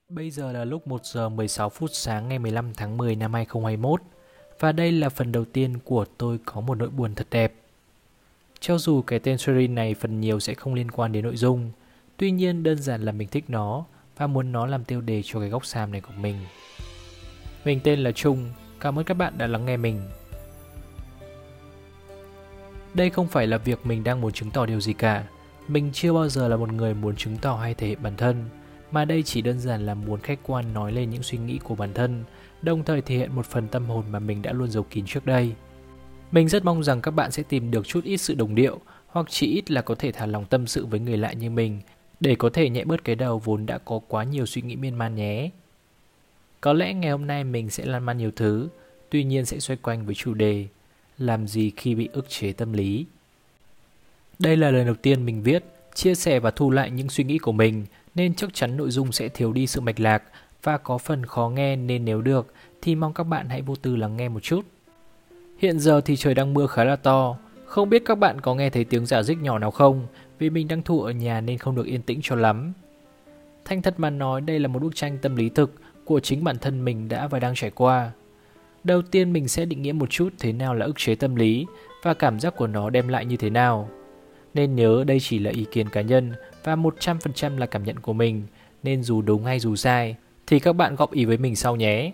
Bây giờ là lúc 1 giờ 16 phút sáng ngày 15 tháng 10 năm 2021 và đây là phần đầu tiên của Tôi có một nỗi buồn thật đẹp. Cho dù cái tên series này phần nhiều sẽ không liên quan đến nội dung, tuy nhiên đơn giản là mình thích nó và muốn nó làm tiêu đề cho cái góc xàm này của mình. Mình tên là Trung, cảm ơn các bạn đã lắng nghe mình. Đây không phải là việc mình đang muốn chứng tỏ điều gì cả. Mình chưa bao giờ là một người muốn chứng tỏ hay thể hiện bản thân, mà đây chỉ đơn giản là muốn khách quan nói lên những suy nghĩ của bản thân, đồng thời thể hiện một phần tâm hồn mà mình đã luôn giấu kín trước đây. Mình rất mong rằng các bạn sẽ tìm được chút ít sự đồng điệu, hoặc chỉ ít là có thể thả lòng tâm sự với người lạ như mình, để có thể nhẹ bớt cái đầu vốn đã có quá nhiều suy nghĩ miên man nhé. Có lẽ ngày hôm nay mình sẽ lan man nhiều thứ, tuy nhiên sẽ xoay quanh với chủ đề làm gì khi bị ức chế tâm lý. Đây là lần đầu tiên mình viết, chia sẻ và thu lại những suy nghĩ của mình, nên chắc chắn nội dung sẽ thiếu đi sự mạch lạc và có phần khó nghe, nên nếu được thì mong các bạn hãy vô tư lắng nghe một chút. Hiện giờ thì trời đang mưa khá là to, không biết các bạn có nghe thấy tiếng rả rích nhỏ nào không, vì mình đang thu ở nhà nên không được yên tĩnh cho lắm. Thành thật mà nói, đây là một bức tranh tâm lý thực của chính bản thân mình đã và đang trải qua. Đầu tiên mình sẽ định nghĩa một chút thế nào là ức chế tâm lý và cảm giác của nó đem lại như thế nào. Nên nhớ đây chỉ là ý kiến cá nhân và 100% là cảm nhận của mình, nên dù đúng hay dù sai thì các bạn góp ý với mình sau nhé.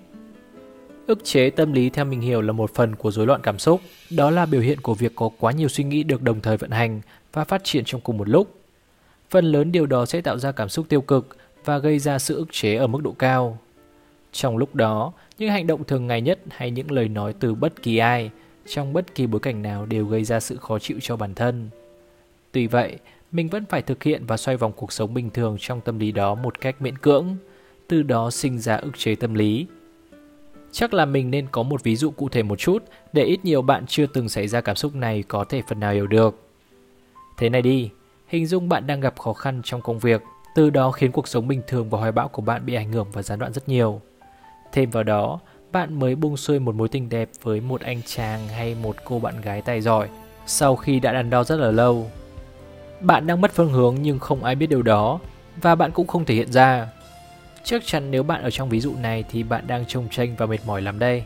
Ức chế tâm lý theo mình hiểu là một phần của rối loạn cảm xúc. Đó là biểu hiện của việc có quá nhiều suy nghĩ được đồng thời vận hành và phát triển trong cùng một lúc. Phần lớn điều đó sẽ tạo ra cảm xúc tiêu cực và gây ra sự ức chế ở mức độ cao. Trong lúc đó, những hành động thường ngày nhất hay những lời nói từ bất kỳ ai, trong bất kỳ bối cảnh nào đều gây ra sự khó chịu cho bản thân. Tuy vậy, mình vẫn phải thực hiện và xoay vòng cuộc sống bình thường trong tâm lý đó một cách miễn cưỡng, từ đó sinh ra ức chế tâm lý. Chắc là mình nên có một ví dụ cụ thể một chút để ít nhiều bạn chưa từng xảy ra cảm xúc này có thể phần nào hiểu được. Thế này đi, hình dung bạn đang gặp khó khăn trong công việc, từ đó khiến cuộc sống bình thường và hoài bão của bạn bị ảnh hưởng và gián đoạn rất nhiều. Thêm vào đó, bạn mới buông xuôi một mối tình đẹp với một anh chàng hay một cô bạn gái tài giỏi sau khi đã đắn đo rất là lâu. Bạn đang mất phương hướng nhưng không ai biết điều đó, và bạn cũng không thể hiện ra. Chắc chắn nếu bạn ở trong ví dụ này thì bạn đang chông chênh và mệt mỏi lắm đây.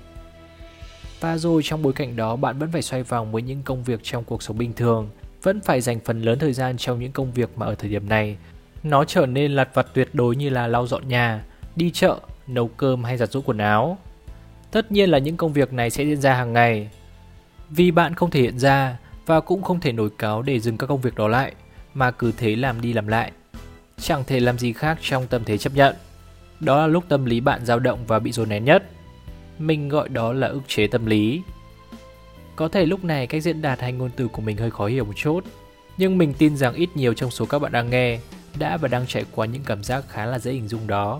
Và rồi trong bối cảnh đó bạn vẫn phải xoay vòng với những công việc trong cuộc sống bình thường, vẫn phải dành phần lớn thời gian trong những công việc mà ở thời điểm này nó trở nên lặt vặt tuyệt đối, như là lau dọn nhà, đi chợ, nấu cơm hay giặt giũ quần áo. Tất nhiên là những công việc này sẽ diễn ra hàng ngày. Vì bạn không thể hiện ra và cũng không thể nổi cáu để dừng các công việc đó lại, mà cứ thế làm đi làm lại, chẳng thể làm gì khác trong tâm thế chấp nhận. Đó là lúc tâm lý bạn dao động và bị dồn nén nhất. Mình gọi đó là ức chế tâm lý. Có thể lúc này cách diễn đạt hay ngôn từ của mình hơi khó hiểu một chút, nhưng mình tin rằng ít nhiều trong số các bạn đang nghe đã và đang trải qua những cảm giác khá là dễ hình dung đó.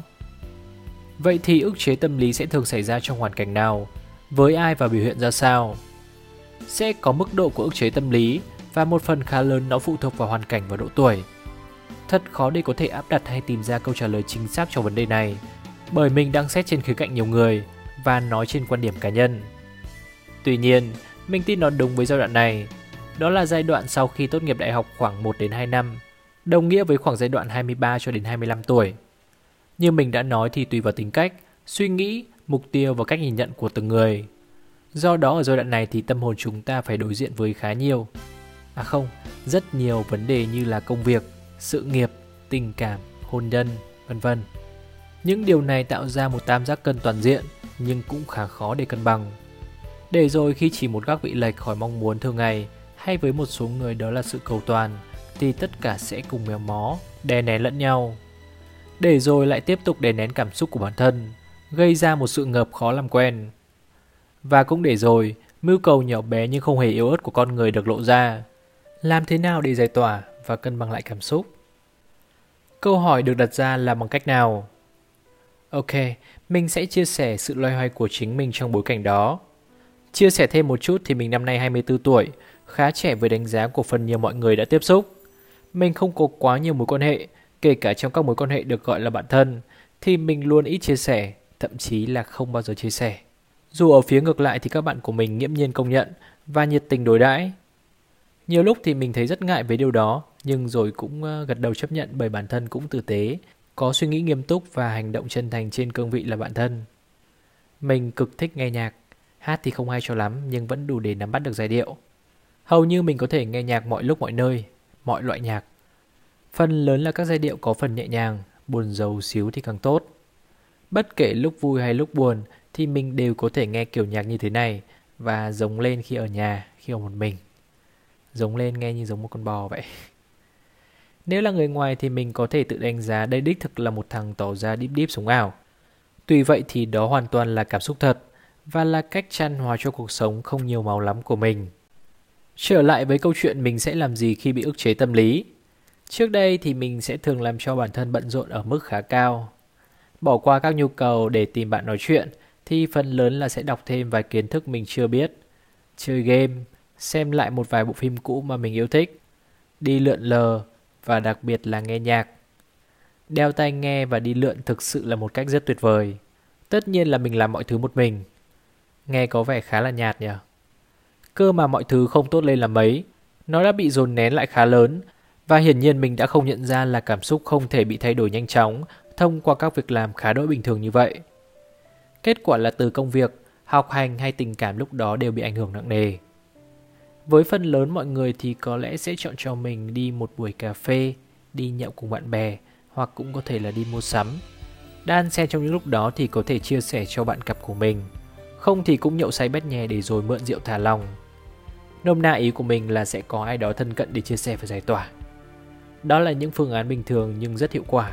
Vậy thì ức chế tâm lý sẽ thường xảy ra trong hoàn cảnh nào, với ai và biểu hiện ra sao? Sẽ có mức độ của ức chế tâm lý, và một phần khá lớn nó phụ thuộc vào hoàn cảnh và độ tuổi. Thật khó để có thể áp đặt hay tìm ra câu trả lời chính xác cho vấn đề này, bởi mình đang xét trên khía cạnh nhiều người và nói trên quan điểm cá nhân. Tuy nhiên, mình tin nó đúng với giai đoạn này. Đó là giai đoạn sau khi tốt nghiệp đại học khoảng 1 đến 2 năm, đồng nghĩa với khoảng giai đoạn 23 cho đến 25 tuổi. Như mình đã nói thì tùy vào tính cách, suy nghĩ, mục tiêu và cách nhìn nhận của từng người. Do đó ở giai đoạn này thì tâm hồn chúng ta phải đối diện với rất nhiều vấn đề như là công việc, sự nghiệp, tình cảm, hôn nhân, vân vân. Những điều này tạo ra một tam giác cân toàn diện, nhưng cũng khá khó để cân bằng. Để rồi khi chỉ một góc bị lệch khỏi mong muốn thường ngày, hay với một số người đó là sự cầu toàn, thì tất cả sẽ cùng méo mó, đè nén lẫn nhau. Để rồi lại tiếp tục đè nén cảm xúc của bản thân, gây ra một sự ngợp khó làm quen. Và cũng để rồi, mưu cầu nhỏ bé nhưng không hề yếu ớt của con người được lộ ra. Làm thế nào để giải tỏa và cân bằng lại cảm xúc? Câu hỏi được đặt ra là bằng cách nào? Ok, mình sẽ chia sẻ sự loay hoay của chính mình trong bối cảnh đó. Chia sẻ thêm một chút thì mình năm nay 24 tuổi, khá trẻ với đánh giá của phần nhiều mọi người đã tiếp xúc. Mình không có quá nhiều mối quan hệ, kể cả trong các mối quan hệ được gọi là bạn thân, thì mình luôn ít chia sẻ, thậm chí là không bao giờ chia sẻ. Dù ở phía ngược lại thì các bạn của mình nghiễm nhiên công nhận và nhiệt tình đối đãi. Nhiều lúc thì mình thấy rất ngại với điều đó, nhưng rồi cũng gật đầu chấp nhận bởi bản thân cũng tử tế có suy nghĩ nghiêm túc và hành động chân thành trên cương vị là bạn thân. Mình cực thích nghe nhạc, hát thì không hay cho lắm nhưng vẫn đủ để nắm bắt được giai điệu. Hầu như mình có thể nghe nhạc mọi lúc mọi nơi, mọi loại nhạc. Phần lớn là các giai điệu có phần nhẹ nhàng, buồn rầu xíu thì càng tốt. Bất kể lúc vui hay lúc buồn thì mình đều có thể nghe kiểu nhạc như thế này và giống lên khi ở nhà, khi ở một mình. Giống lên nghe như giống một con bò vậy. Nếu là người ngoài thì mình có thể tự đánh giá đây đích thực là một thằng tỏ ra díp díp sống ảo. Tuy vậy thì đó hoàn toàn là cảm xúc thật và là cách chan hòa cho cuộc sống không nhiều màu lắm của mình. Trở lại với câu chuyện mình sẽ làm gì khi bị ức chế tâm lý. Trước đây thì mình sẽ thường làm cho bản thân bận rộn ở mức khá cao. Bỏ qua các nhu cầu để tìm bạn nói chuyện thì phần lớn là sẽ đọc thêm vài kiến thức mình chưa biết, chơi game, xem lại một vài bộ phim cũ mà mình yêu thích, đi lượn lờ và đặc biệt là nghe nhạc. Đeo tai nghe và đi lượn thực sự là một cách rất tuyệt vời. Tất nhiên là mình làm mọi thứ một mình. Nghe có vẻ khá là nhạt nhỉ? Cơ mà mọi thứ không tốt lên là mấy. Nó đã bị dồn nén lại khá lớn. Và hiển nhiên mình đã không nhận ra là cảm xúc không thể bị thay đổi nhanh chóng thông qua các việc làm khá đỗi bình thường như vậy. Kết quả là từ công việc, học hành hay tình cảm lúc đó đều bị ảnh hưởng nặng nề. Với phần lớn mọi người thì có lẽ sẽ chọn cho mình đi một buổi cà phê, đi nhậu cùng bạn bè, hoặc cũng có thể là đi mua sắm. Đan xen trong những lúc đó thì có thể chia sẻ cho bạn cặp của mình. Không thì cũng nhậu say bét nhè để rồi mượn rượu thả lòng. Nôm na ý của mình là sẽ có ai đó thân cận để chia sẻ và giải tỏa. Đó là những phương án bình thường nhưng rất hiệu quả.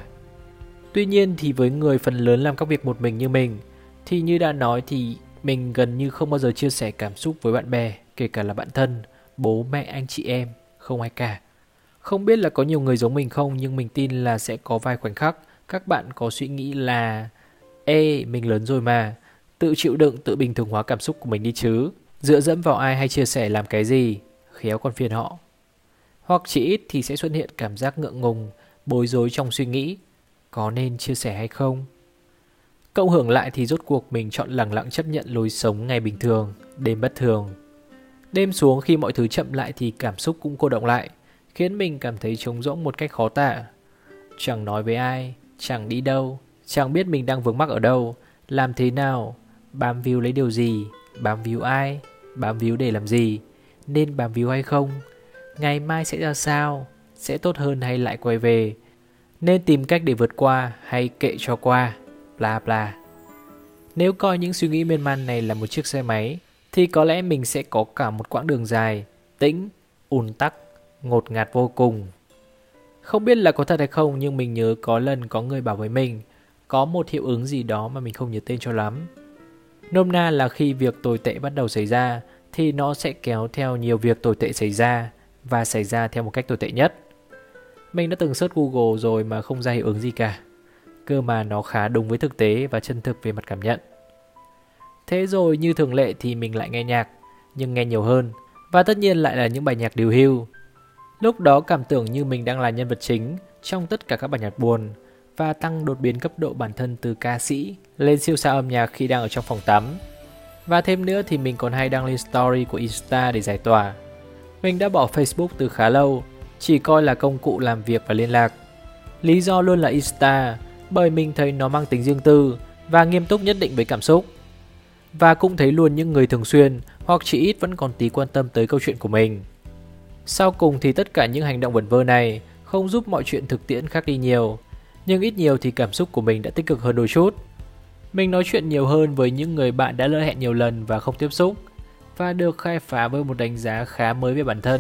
Tuy nhiên thì với người phần lớn làm các việc một mình như mình, thì như đã nói thì mình gần như không bao giờ chia sẻ cảm xúc với bạn bè, kể cả là bạn thân, bố mẹ, anh chị em, không ai cả. Không biết là có nhiều người giống mình không, nhưng mình tin là sẽ có vài khoảnh khắc các bạn có suy nghĩ là ê, mình lớn rồi mà, tự chịu đựng, tự bình thường hóa cảm xúc của mình đi chứ. Dựa dẫm vào ai hay chia sẻ làm cái gì, khéo còn phiền họ. Hoặc chỉ ít thì sẽ xuất hiện cảm giác ngượng ngùng, bối rối trong suy nghĩ, có nên chia sẻ hay không. Cộng hưởng lại thì rốt cuộc mình chọn lẳng lặng chấp nhận lối sống ngày bình thường, đêm bất thường. Đêm xuống khi mọi thứ chậm lại thì cảm xúc cũng cô động lại, khiến mình cảm thấy trống rỗng một cách khó tả. Chẳng nói với ai, chẳng đi đâu, chẳng biết mình đang vướng mắc ở đâu, làm thế nào, bám víu lấy điều gì, bám víu ai, bám víu để làm gì, nên bám víu hay không, ngày mai sẽ ra sao, sẽ tốt hơn hay lại quay về, nên tìm cách để vượt qua hay kệ cho qua, bla bla. Nếu coi những suy nghĩ miên man này là một chiếc xe máy thì có lẽ mình sẽ có cả một quãng đường dài, tĩnh, ùn tắc, ngột ngạt vô cùng. Không biết là có thật hay không, nhưng mình nhớ có lần có người bảo với mình có một hiệu ứng gì đó mà mình không nhớ tên cho lắm. Nôm na là khi việc tồi tệ bắt đầu xảy ra thì nó sẽ kéo theo nhiều việc tồi tệ xảy ra và xảy ra theo một cách tồi tệ nhất. Mình đã từng search Google rồi mà không ra hiệu ứng gì cả. Cơ mà nó khá đúng với thực tế và chân thực về mặt cảm nhận. Thế rồi như thường lệ thì mình lại nghe nhạc, nhưng nghe nhiều hơn, và tất nhiên lại là những bài nhạc điều hưu. Lúc đó cảm tưởng như mình đang là nhân vật chính trong tất cả các bản nhạc buồn, và tăng đột biến cấp độ bản thân từ ca sĩ lên siêu sao âm nhạc khi đang ở trong phòng tắm. Và thêm nữa thì mình còn hay đăng lên story của Insta để giải tỏa. Mình đã bỏ Facebook từ khá lâu, chỉ coi là công cụ làm việc và liên lạc. Lý do luôn là Insta, bởi mình thấy nó mang tính riêng tư và nghiêm túc nhất định với cảm xúc. Và cũng thấy luôn những người thường xuyên hoặc chỉ ít vẫn còn tí quan tâm tới câu chuyện của mình. Sau cùng thì tất cả những hành động vẩn vơ này không giúp mọi chuyện thực tiễn khác đi nhiều, nhưng ít nhiều thì cảm xúc của mình đã tích cực hơn đôi chút. Mình nói chuyện nhiều hơn với những người bạn đã lỡ hẹn nhiều lần và không tiếp xúc, và được khai phá với một đánh giá khá mới về bản thân.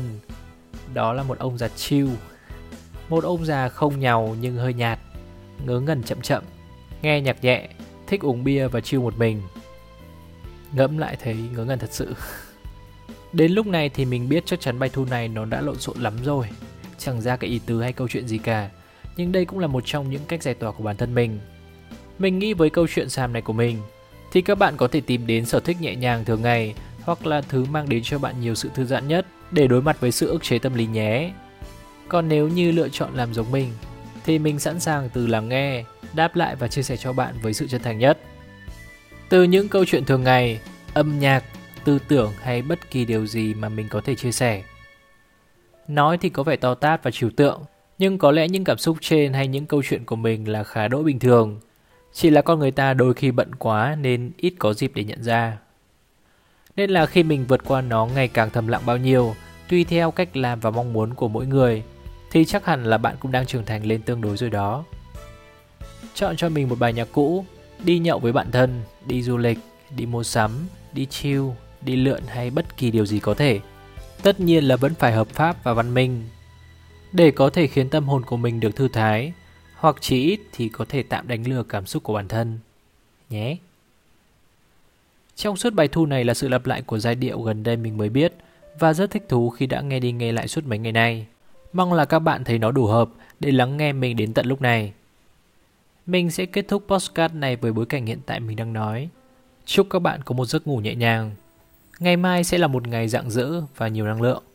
Đó là một ông già chill. Một ông già không nhàu nhưng hơi nhạt, ngớ ngẩn chậm chậm, nghe nhạc nhẹ, thích uống bia và chill một mình. Ngẫm lại thấy ngớ ngẩn thật sự. Đến lúc này thì mình biết chắc chắn bài thu này nó đã lộn xộn lắm rồi, chẳng ra cái ý tứ hay câu chuyện gì cả. Nhưng đây cũng là một trong những cách giải tỏa của bản thân mình. Mình nghĩ với câu chuyện xàm này của mình thì các bạn có thể tìm đến sở thích nhẹ nhàng thường ngày, hoặc là thứ mang đến cho bạn nhiều sự thư giãn nhất để đối mặt với sự ức chế tâm lý nhé. Còn nếu như lựa chọn làm giống mình thì mình sẵn sàng từ lắng nghe, đáp lại và chia sẻ cho bạn với sự chân thành nhất. Từ những câu chuyện thường ngày, âm nhạc, tư tưởng hay bất kỳ điều gì mà mình có thể chia sẻ. Nói thì có vẻ to tát và trừu tượng, Nhưng có lẽ những cảm xúc trên hay những câu chuyện của mình là khá đỗi bình thường. Chỉ là con người ta đôi khi bận quá nên ít có dịp để nhận ra. Nên là khi mình vượt qua nó ngày càng thầm lặng bao nhiêu, tùy theo cách làm và mong muốn của mỗi người, thì chắc hẳn là bạn cũng đang trưởng thành lên tương đối rồi đó. Chọn cho mình một bài nhạc cũ, đi nhậu với bạn thân, đi du lịch, đi mua sắm, đi chill, đi lượn hay bất kỳ điều gì có thể. Tất nhiên là vẫn phải hợp pháp và văn minh, để có thể khiến tâm hồn của mình được thư thái, hoặc chỉ ít thì có thể tạm đánh lừa cảm xúc của bản thân nhé. Trong suốt bài thu này là sự lặp lại của giai điệu gần đây mình mới biết và rất thích thú khi đã nghe đi nghe lại suốt mấy ngày nay. Mong là các bạn thấy nó đủ hợp để lắng nghe mình đến tận lúc này. Mình sẽ kết thúc podcast này với bối cảnh hiện tại mình đang nói. Chúc các bạn có một giấc ngủ nhẹ nhàng. Ngày mai sẽ là một ngày rạng rỡ và nhiều năng lượng.